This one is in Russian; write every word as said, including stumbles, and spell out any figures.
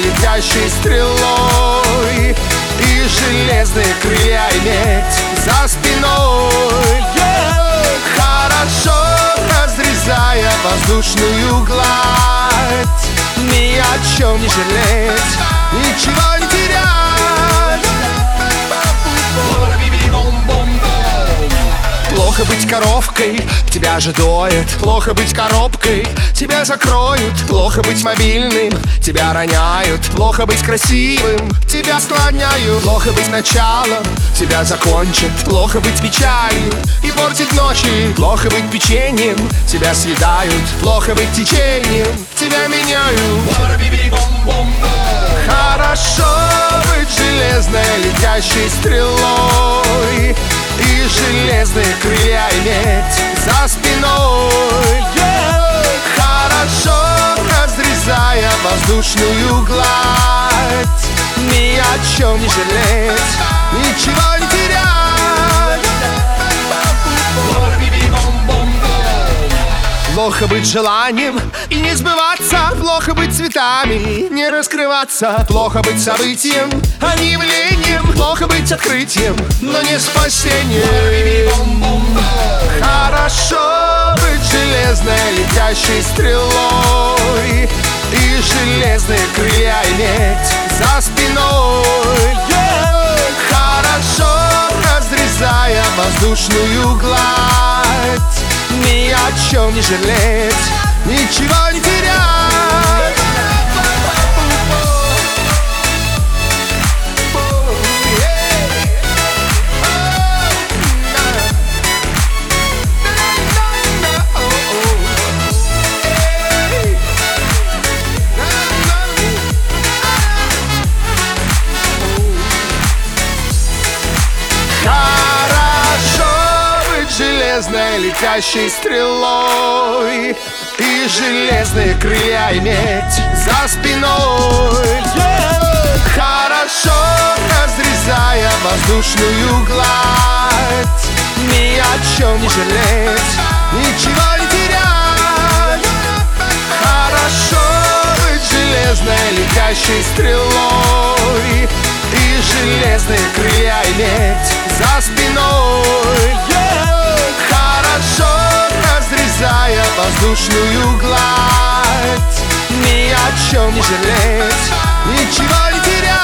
летящей стрелой, и железные крылья иметь за спиной. Хорошо, разрезая воздушную гладь, ни о чем не жалеть, ничего не терять. Плохо быть коровкой, тебя же доят. Плохо быть коробкой, тебя закроют. Плохо быть мобильным, тебя роняют. Плохо быть красивым, тебя склоняют. Плохо быть началом, тебя закончат. Плохо быть печалью и портить ночи. Плохо быть печеньем, тебя съедают. Плохо быть течением, тебя меняют. Хорошо быть железной летящей стрелой, и железные крылья иметь за спиной. Хорошо, разрезая воздушную гладь, ни о чем не жалеть, ничего не терять. Плохо быть желанием и не сбываться. Плохо быть цветами, не раскрываться. Плохо быть событием, а не явлением. Плохо быть открытием, но не спасением. Хорошо быть железной летящей стрелой, и железные крылья иметь за спиной. Хорошо, разрезая воздушную гладь, ни о чем не жалеть, ничего не терять. Железной летящей стрелой, и железные крылья иметь за спиной. Хорошо, разрезая воздушную гладь, ни о чем не жалеть, ничего не терять. Хорошо быть железной летящей стрелой, и железные крылья иметь за спиной. Хорошо, разрезая воздушную гладь, ни о чем не жалеть, ничего не терять.